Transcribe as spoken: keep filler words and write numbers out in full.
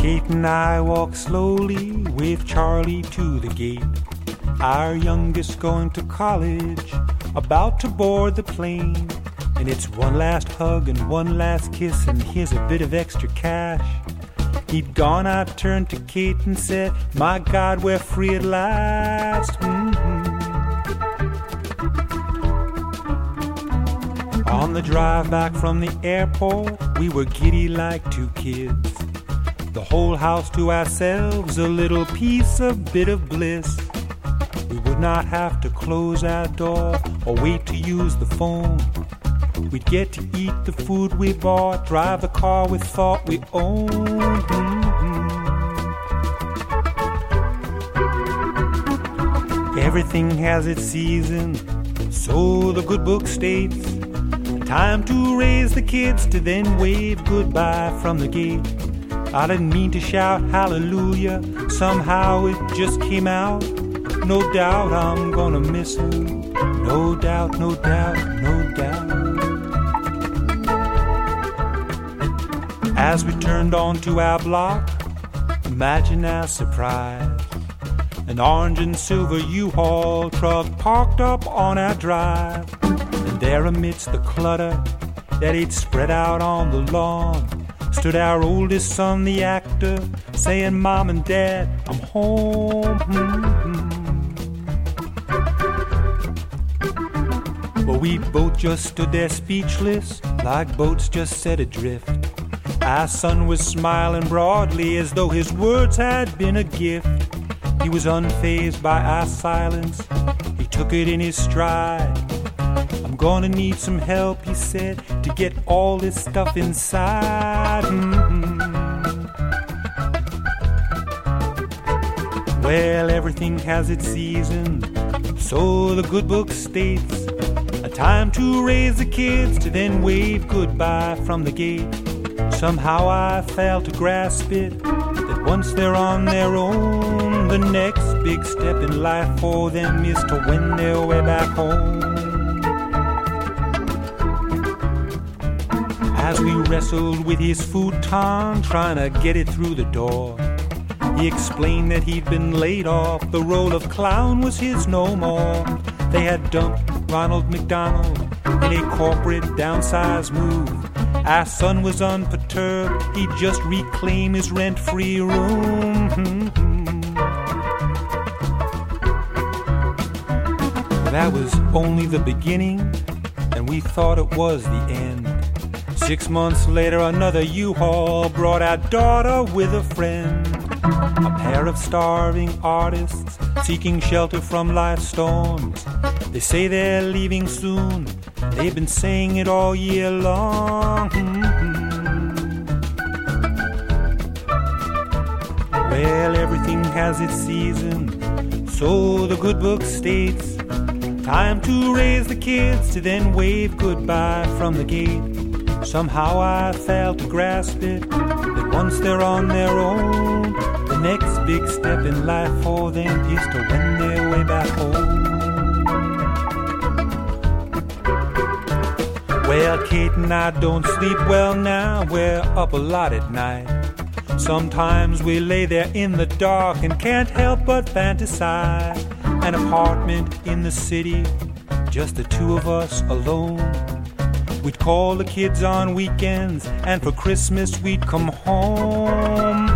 Kate and I walk slowly with Charlie to the gate. Our youngest going to college, about to board the plane. And it's one last hug and one last kiss, and here's a bit of extra cash. He'd gone, I turned to Kate and said, my God, we're free at last. Mm-hmm. On the drive back from the airport, we were giddy like two kids. The whole house to ourselves, a little piece, a bit of bliss. We would not have to close our door or wait to use the phone. We'd get to eat the food we bought, drive the car we thought we owned. Mm-hmm. Everything has its season, so the good book states. Time to raise the kids to then wave goodbye from the gate. I didn't mean to shout hallelujah, somehow it just came out. No doubt I'm gonna miss her, no doubt, no doubt, no doubt. As we turned onto our block, imagine our surprise. An orange and silver U-Haul truck parked up on our drive. And there amidst the clutter that he'd spread out on the lawn stood our oldest son, the actor, saying, Mom and Dad, I'm home. Mm-hmm. But we both just stood there speechless, like boats just set adrift. Our son was smiling broadly as though his words had been a gift. He was unfazed by our silence, he took it in his stride. I'm gonna need some help, he said, to get all this stuff inside. Mm-hmm. Well, everything has its season, so the good book states. A time to raise the kids, to then wave goodbye from the gate. Somehow I failed to grasp it, that once they're on their own, the next big step in life for them is to win their way back home. As we wrestled with his futon, trying to get it through the door, he explained that he'd been laid off, the role of clown was his no more. They had dumped Ronald McDonald in a corporate downsize move. Our son was unperturbed, he'd just reclaim his rent-free room. Mm-hmm. That was only the beginning, and we thought it was the end. Six months later, another U-Haul brought our daughter with a friend. A pair of starving artists seeking shelter from life's storms. They say they're leaving soon, they've been saying it all year long. Mm-hmm. Well, everything has its season, so the good book states. Time to raise the kids, to then wave goodbye from the gate. Somehow I failed to grasp it, that once they're on their own, the next big step in life for them is to win their way back home. Well, Kate and I don't sleep well now, we're up a lot at night. Sometimes we lay there in the dark and can't help but fantasize. An apartment in the city, just the two of us alone. We'd call the kids on weekends, and for Christmas we'd come home.